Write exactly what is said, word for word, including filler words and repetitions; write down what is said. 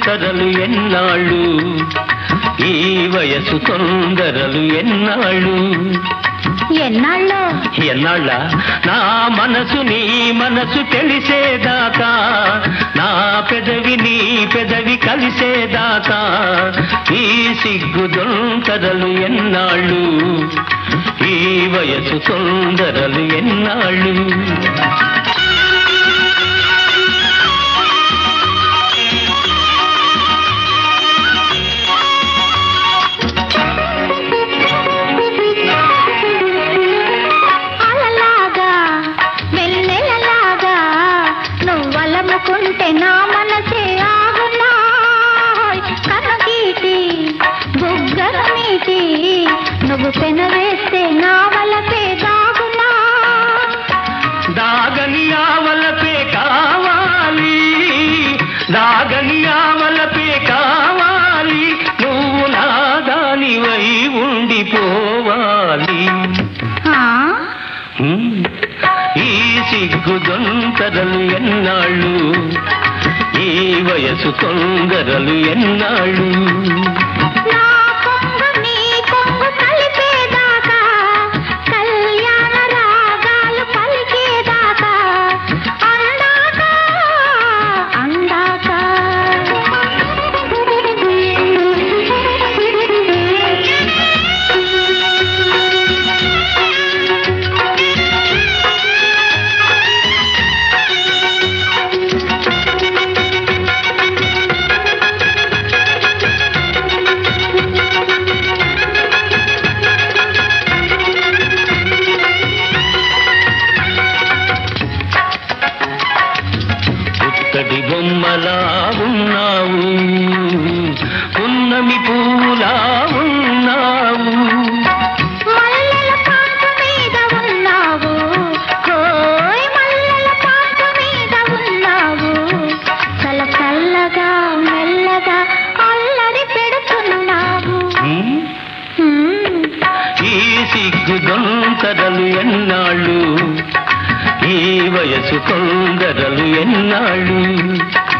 దొంతరలు ఎన్నాళ్ళు, ఈ వయసు తొందరలు ఎన్నాళ్ళు. ఎన్నాళ్ళు ఎన్నాళ్ళ నా మనసు నీ మనసు తెలిసేదాకా, నా పెదవి నీ పెదవి కలిసేదాకా, ఈ సిగ్గు దొంతరలు ఎన్నాళ్ళు, ఈ వయసు తొందరలు ఎన్నాళ్ళు. కుంటే నా మనసే ఆగునా, కనగీటి బుగ్గల మీటి నువ్వు పెనవేస్తే నా వలపే దాగునా. దాగని ఆవలపే కావాలి, దాగని ఆవలపే కావాలి, నువ్వు నా దానివై ఉండిపోవాలి. ఈ సిగ్గు దొంతరలు ఎన్నాళ్ళు, ఈ వయసు తొందరలు ఎన్నాళ్ళు. పుత్తడి బొమ్మలా ఉన్నావు, పున్నమి పూలా ఉన్నావు, మల్లెల పాట మీద ఉన్నావు, కోయ్ మల్లెల పాట మీద ఉన్నావు, చల చల్లగా మెల్లగా అల్లరి పెడుతున్నావు. ఈ సిగ్గు దొంతరలు ఎన్నాళ్ళు, ఈ వయసు తొందరలు ఎన్నాళ్ళు.